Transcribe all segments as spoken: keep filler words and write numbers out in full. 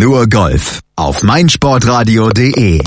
Nur Golf auf meinsportradio punkt de.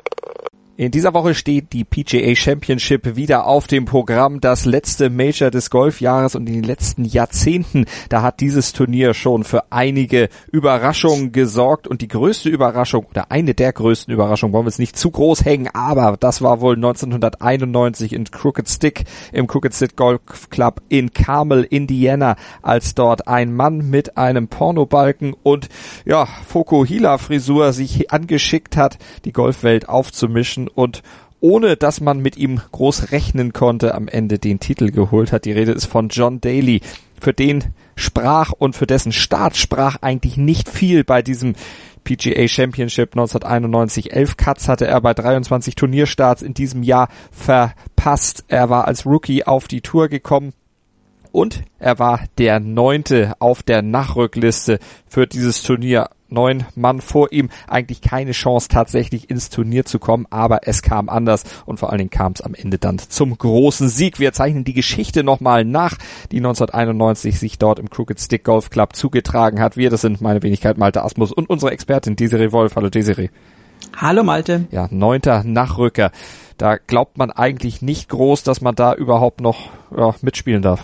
In dieser Woche steht die P G A Championship wieder auf dem Programm, das letzte Major des Golfjahres, und in den letzten Jahrzehnten, da hat dieses Turnier schon für einige Überraschungen gesorgt, und die größte Überraschung oder eine der größten Überraschungen, wollen wir es nicht zu groß hängen, aber das war wohl neunzehnhunderteinundneunzig in Crooked Stick, im Crooked Stick Golf Club in Carmel, Indiana, als dort ein Mann mit einem Pornobalken und ja, Fokuhila-Frisur sich angeschickt hat, die Golfwelt aufzumischen und ohne dass man mit ihm groß rechnen konnte, am Ende den Titel geholt hat. Die Rede ist von John Daly. Für den sprach und für dessen Start sprach eigentlich nicht viel bei diesem P G A Championship neunzehnhunderteinundneunzig. Elf Cuts hatte er bei dreiundzwanzig Turnierstarts in diesem Jahr verpasst. Er war als Rookie auf die Tour gekommen. Und er war der Neunte auf der Nachrückliste für dieses Turnier. Neun Mann vor ihm, eigentlich keine Chance tatsächlich ins Turnier zu kommen, aber es kam anders und vor allen Dingen kam es am Ende dann zum großen Sieg. Wir zeichnen die Geschichte nochmal nach, die neunzehnhunderteinundneunzig sich dort im Crooked Stick Golf Club zugetragen hat. Wir, das sind meine Wenigkeit Malte Asmus und unsere Expertin Desiree Wolf. Hallo Desiree. Hallo Malte. Ja, neunter Nachrücker. Da glaubt man eigentlich nicht groß, dass man da überhaupt noch ja, mitspielen darf.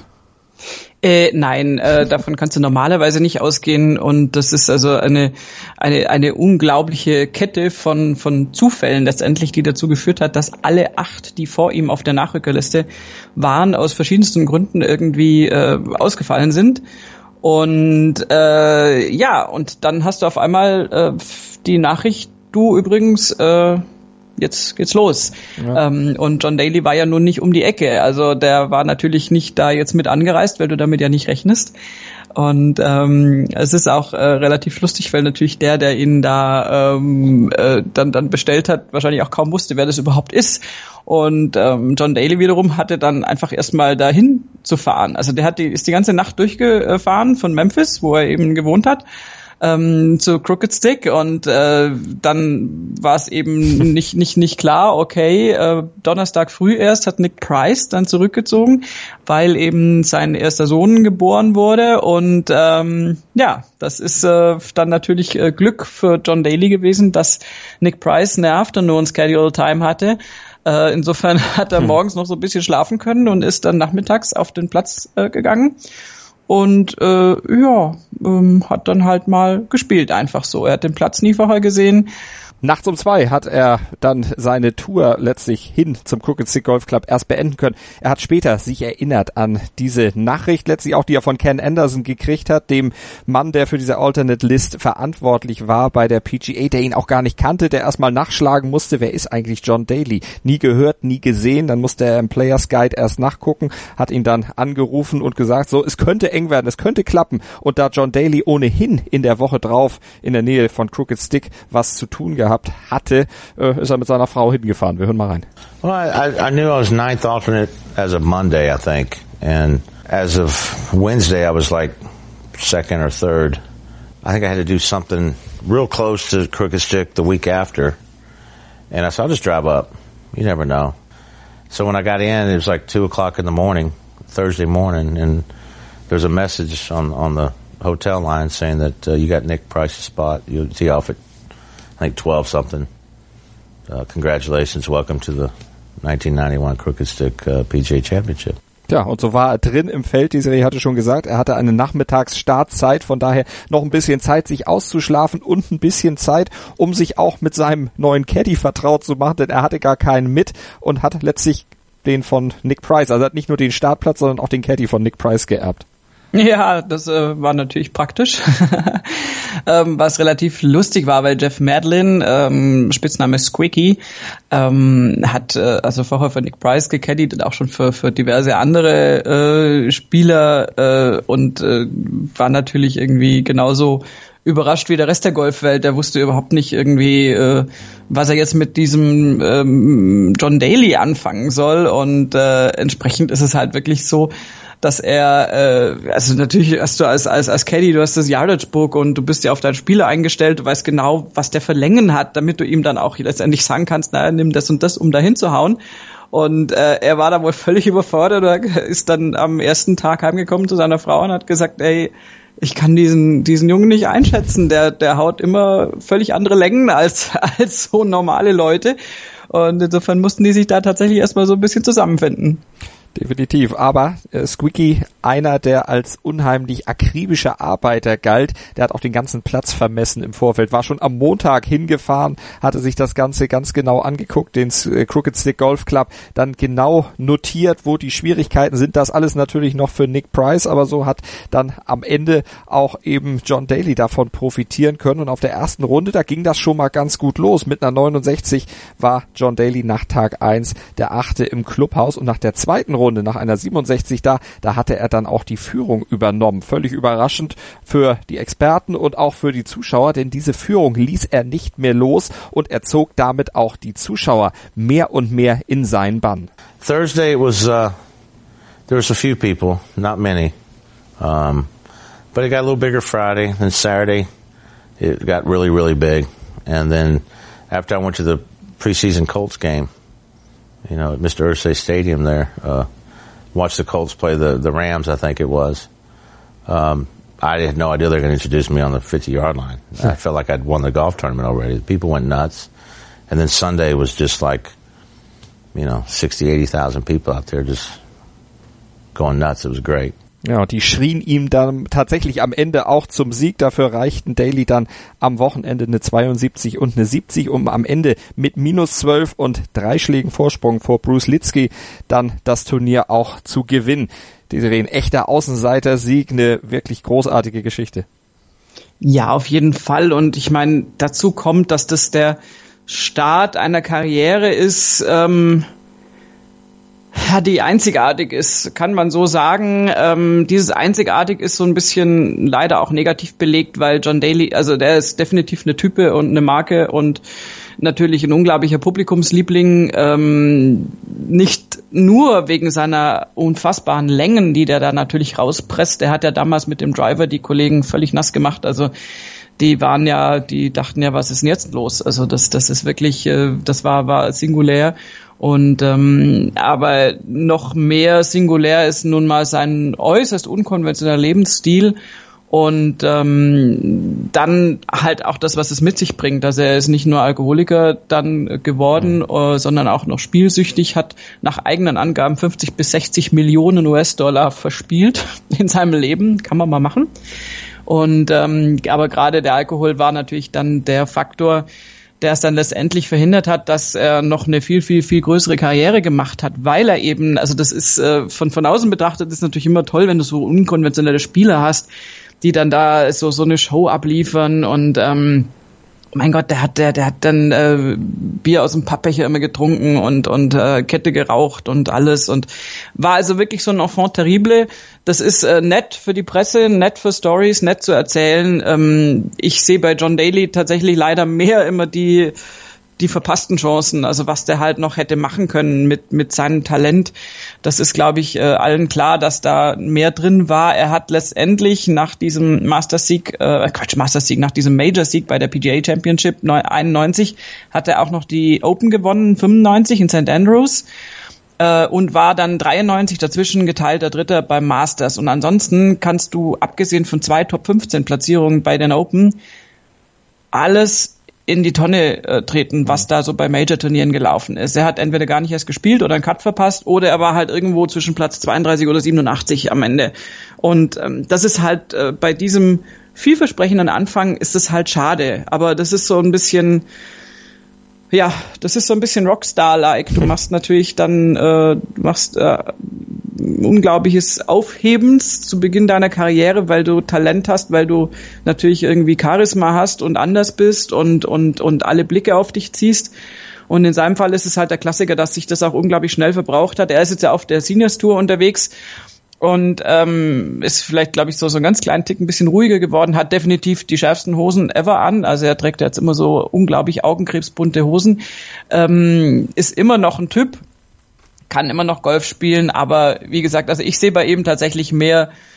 Äh, nein, äh, davon kannst du normalerweise nicht ausgehen, und das ist also eine eine eine unglaubliche Kette von von Zufällen letztendlich, die dazu geführt hat, dass alle acht, die vor ihm auf der Nachrückerliste waren, aus verschiedensten Gründen irgendwie äh, ausgefallen sind. Und äh, ja, und dann hast du auf einmal äh, die Nachricht, du übrigens, äh, jetzt geht's los. Ja. Ähm, und John Daly war ja nun nicht um die Ecke. Also der war natürlich nicht da jetzt mit angereist, weil du damit ja nicht rechnest. Und ähm, es ist auch äh, relativ lustig, weil natürlich der, der ihn da ähm, äh, dann dann bestellt hat, wahrscheinlich auch kaum wusste, wer das überhaupt ist. Und ähm, John Daly wiederum hatte dann einfach erstmal dahin zu fahren. Also der hat die ist die ganze Nacht durchgefahren von Memphis, wo er eben gewohnt hat, Ähm, zu Crooked Stick, und äh, dann war es eben nicht nicht nicht klar, okay, äh, Donnerstag früh erst hat Nick Price dann zurückgezogen, weil eben sein erster Sohn geboren wurde, und ähm, ja, das ist äh, dann natürlich äh, Glück für John Daly gewesen, dass Nick Price nervt und nur ein Schedule Time hatte. Äh, insofern hat er morgens noch so ein bisschen schlafen können und ist dann nachmittags auf den Platz äh, gegangen. Und äh, ja, ähm, hat dann halt mal gespielt, einfach so. Er hat den Platz nie vorher gesehen. Nachts um zwei hat er dann seine Tour letztlich hin zum Crooked Stick Golf Club erst beenden können. Er hat später sich erinnert an diese Nachricht, letztlich auch, die er von Ken Anderson gekriegt hat, dem Mann, der für diese Alternate List verantwortlich war bei der P G A, der ihn auch gar nicht kannte, der erstmal nachschlagen musste, wer ist eigentlich John Daly? Nie gehört, nie gesehen. Dann musste er im Players Guide erst nachgucken, hat ihn dann angerufen und gesagt, so, es könnte eng werden, es könnte klappen. Und da John Daly ohnehin in der Woche drauf in der Nähe von Crooked Stick was zu tun gehabt hatte, äh, ist er mit seiner Frau hingefahren. Wir hören mal rein. Well, I, I knew I was ninth alternate as of Monday, I think. And as of Wednesday, I was like second or third. I think I had to do something real close to Crooked Stick the week after. And I said, I'll just drive up. You never know. So when I got in, it was like two o'clock in the morning, Thursday morning, and there was a message on, on the hotel line saying that uh, you got Nick Price's spot. You'll tee off at I think twelve something. Uh, congratulations, welcome to the nineteen ninety-one Crooked Stick uh, P G A Championship. Tja, und so war er drin im Feld. Die Serie hatte schon gesagt, er hatte eine Nachmittagsstartzeit, von daher noch ein bisschen Zeit, sich auszuschlafen und ein bisschen Zeit, um sich auch mit seinem neuen Caddy vertraut zu machen, denn er hatte gar keinen mit und hat letztlich den von Nick Price, also hat nicht nur den Startplatz, sondern auch den Caddy von Nick Price geerbt. Ja, das äh, war natürlich praktisch, ähm, was relativ lustig war, weil Jeff Madlin, ähm, Spitzname Squeaky, ähm, hat äh, also vorher für Nick Price gecaddied und auch schon für für diverse andere äh, Spieler äh, und äh, war natürlich irgendwie genauso überrascht wie der Rest der Golfwelt. Der wusste überhaupt nicht irgendwie, äh, was er jetzt mit diesem ähm, John Daly anfangen soll, und äh, entsprechend ist es halt wirklich so, dass er, äh, also natürlich hast du als als als Caddy, du hast das Yardage Book und du bist ja auf deinen Spieler eingestellt, du weißt genau, was der für Längen hat, damit du ihm dann auch letztendlich sagen kannst, na, nimm das und das, um da hinzuhauen. Und äh, er war da wohl völlig überfordert, er ist dann am ersten Tag heimgekommen zu seiner Frau und hat gesagt, ey, ich kann diesen diesen Jungen nicht einschätzen. Der der haut immer völlig andere Längen als als so normale Leute. Und insofern mussten die sich da tatsächlich erstmal so ein bisschen zusammenfinden. Definitiv, aber äh, Squeaky, einer, der als unheimlich akribischer Arbeiter galt, der hat auch den ganzen Platz vermessen im Vorfeld, war schon am Montag hingefahren, hatte sich das Ganze ganz genau angeguckt, den äh, Crooked Stick Golf Club, dann genau notiert, wo die Schwierigkeiten sind, das alles natürlich noch für Nick Price, aber so hat dann am Ende auch eben John Daly davon profitieren können und auf der ersten Runde, da ging das schon mal ganz gut los, mit einer neunundsechzig war John Daly nach Tag eins der achte im Clubhaus und nach der zweiten Runde Runde nach einer siebenundsechzig da, da hatte er dann auch die Führung übernommen. Völlig überraschend für die Experten und auch für die Zuschauer, denn diese Führung ließ er nicht mehr los und er zog damit auch die Zuschauer mehr und mehr in seinen Bann. Thursday it was, uh, there was a few people, not many, um, but it got a little bigger Friday, and Saturday it got really, really big, and then after I went to the preseason Colts game, you know, at Mister Irsay Stadium there, uh, watched the Colts play the, the Rams, I think it was. Um, I had no idea they were going to introduce me on the fifty-yard line. I felt like I'd won the golf tournament already. People went nuts. And then Sunday was just like, you know, sixty, eighty thousand people out there just going nuts. It was great. Ja, und die schrien ihm dann tatsächlich am Ende auch zum Sieg. Dafür reichten Daly dann am Wochenende eine zweiundsiebzig und eine siebzig, um am Ende mit minus zwölf und drei Schlägen Vorsprung vor Bruce Litsky dann das Turnier auch zu gewinnen. Diese ein echter Außenseiter-Sieg, eine wirklich großartige Geschichte. Ja, auf jeden Fall. Und ich meine, dazu kommt, dass das der Start einer Karriere ist, ähm, ja, die einzigartig ist, kann man so sagen. Ähm, dieses einzigartig ist so ein bisschen leider auch negativ belegt, weil John Daly, also der ist definitiv eine Type und eine Marke und natürlich ein unglaublicher Publikumsliebling, ähm, nicht nur wegen seiner unfassbaren Längen, die der da natürlich rauspresst. Der hat ja damals mit dem Driver die Kollegen völlig nass gemacht, also die waren ja, die dachten ja, was ist denn jetzt los? Also das, das ist wirklich, äh, das war, war singulär. Und ähm, aber noch mehr singulär ist nun mal sein äußerst unkonventioneller Lebensstil und ähm, dann halt auch das, was es mit sich bringt. Also er ist nicht nur Alkoholiker dann geworden, äh, sondern auch noch spielsüchtig, hat nach eigenen Angaben fünfzig bis sechzig Millionen U S-Dollar verspielt in seinem Leben. Kann man mal machen. Und ähm, aber gerade der Alkohol war natürlich dann der Faktor, der es dann letztendlich verhindert hat, dass er noch eine viel, viel, viel größere Karriere gemacht hat, weil er eben, also das ist äh, von von außen betrachtet, ist natürlich immer toll, wenn du so unkonventionelle Spieler hast, die dann da so so eine Show abliefern und ähm, mein Gott, der hat der der hat dann äh, Bier aus dem Pappbecher immer getrunken und und äh, Kette geraucht und alles und war also wirklich so ein Enfant terrible. Das ist äh, nett für die Presse, nett für Stories, nett zu erzählen. Ähm, ich sehe bei John Daly tatsächlich leider mehr immer die die verpassten Chancen, also was der halt noch hätte machen können mit mit seinem Talent. Das ist, glaube ich, äh, allen klar, dass da mehr drin war. Er hat letztendlich nach diesem Masters-Sieg, äh, Quatsch, Masters-Sieg, nach diesem Major-Sieg bei der P G A Championship einundneunzig, hat er auch noch die Open gewonnen, fünfundneunzig in Saint Andrews. Äh, und war dann dreiundneunzig dazwischen geteilter Dritter beim Masters. Und ansonsten kannst du, abgesehen von zwei Top fünfzehn Platzierungen bei den Open, alles in die Tonne äh, treten, was da so bei Major-Turnieren gelaufen ist. Er hat entweder gar nicht erst gespielt oder einen Cut verpasst oder er war halt irgendwo zwischen Platz zweiunddreißig oder siebenundachtzig am Ende. Und ähm, das ist halt äh, bei diesem vielversprechenden Anfang ist es halt schade. Aber das ist so ein bisschen, ja, das ist so ein bisschen Rockstar-like. Du machst natürlich dann, äh, du machst äh, unglaubliches Aufhebens zu Beginn deiner Karriere, weil du Talent hast, weil du natürlich irgendwie Charisma hast und anders bist und und und alle Blicke auf dich ziehst. Und in seinem Fall ist es halt der Klassiker, dass sich das auch unglaublich schnell verbraucht hat. Er ist jetzt ja auf der Seniors Tour unterwegs und ähm, ist vielleicht, glaube ich, so so einen ganz kleinen Tick ein bisschen ruhiger geworden, hat definitiv die schärfsten Hosen ever an. Also er trägt jetzt immer so unglaublich augenkrebsbunte Hosen. Ähm, ist immer noch ein Typ, kann immer noch Golf spielen, aber wie gesagt, also ich sehe bei ihm tatsächlich mehr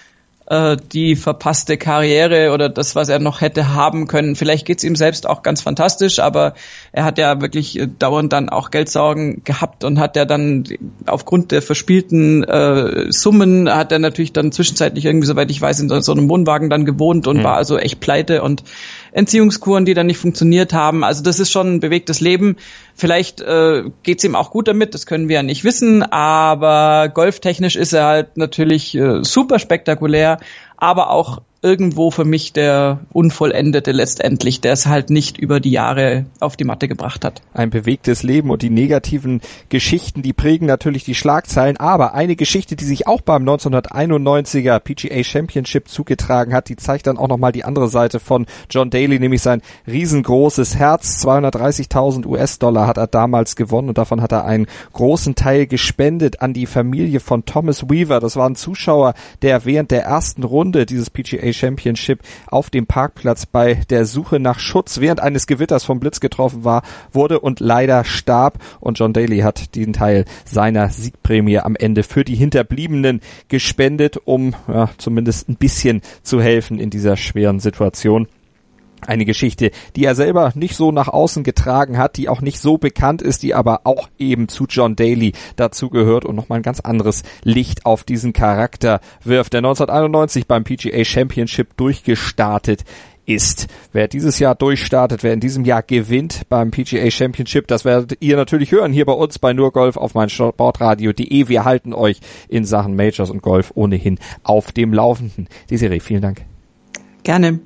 äh, die verpasste Karriere oder das, was er noch hätte haben können. Vielleicht geht's ihm selbst auch ganz fantastisch, aber er hat ja wirklich äh, dauernd dann auch Geldsorgen gehabt und hat ja dann aufgrund der verspielten äh, Summen, hat er natürlich dann zwischenzeitlich irgendwie, soweit ich weiß, in so einem Wohnwagen dann gewohnt und mhm. war also echt pleite und Entziehungskuren, die dann nicht funktioniert haben. Also das ist schon ein bewegtes Leben. Vielleicht äh, geht's ihm auch gut damit, das können wir ja nicht wissen, aber golftechnisch ist er halt natürlich äh, super spektakulär, aber auch irgendwo für mich der Unvollendete letztendlich, der es halt nicht über die Jahre auf die Matte gebracht hat. Ein bewegtes Leben und die negativen Geschichten, die prägen natürlich die Schlagzeilen, aber eine Geschichte, die sich auch beim neunzehnhunderteinundneunziger P G A Championship zugetragen hat, die zeigt dann auch nochmal die andere Seite von John Daly, nämlich sein riesengroßes Herz. zweihundertdreißigtausend US-Dollar hat er damals gewonnen und davon hat er einen großen Teil gespendet an die Familie von Thomas Weaver. Das war ein Zuschauer, der während der ersten Runde dieses P G A Championship auf dem Parkplatz bei der Suche nach Schutz während eines Gewitters vom Blitz getroffen war, wurde und leider starb. Und John Daly hat diesen Teil seiner Siegprämie am Ende für die Hinterbliebenen gespendet, um ja, zumindest ein bisschen zu helfen in dieser schweren Situation. Eine Geschichte, die er selber nicht so nach außen getragen hat, die auch nicht so bekannt ist, die aber auch eben zu John Daly dazu gehört und nochmal ein ganz anderes Licht auf diesen Charakter wirft, der neunzehnhunderteinundneunzig beim P G A Championship durchgestartet ist. Wer dieses Jahr durchstartet, wer in diesem Jahr gewinnt beim P G A Championship, das werdet ihr natürlich hören hier bei uns bei nur Golf auf meinsportradio punkt de. Wir halten euch in Sachen Majors und Golf ohnehin auf dem Laufenden. Desiree, vielen Dank. Gerne.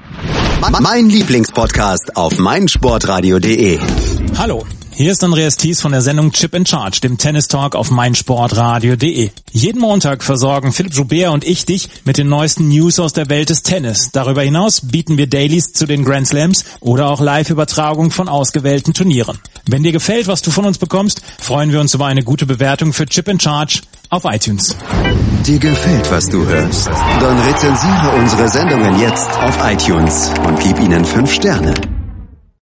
Mein Lieblingspodcast auf meinsportradio punkt de. Hallo, hier ist Andreas Thies von der Sendung Chip in Charge, dem Tennis-Talk auf meinsportradio punkt de. Jeden Montag versorgen Philipp Joubert und ich dich mit den neuesten News aus der Welt des Tennis. Darüber hinaus bieten wir Dailies zu den Grand Slams oder auch Live-Übertragung von ausgewählten Turnieren. Wenn dir gefällt, was du von uns bekommst, freuen wir uns über eine gute Bewertung für Chip in Charge auf iTunes. Dir gefällt, was du hörst? Dann rezensiere unsere Sendungen jetzt auf iTunes und gib ihnen fünf Sterne.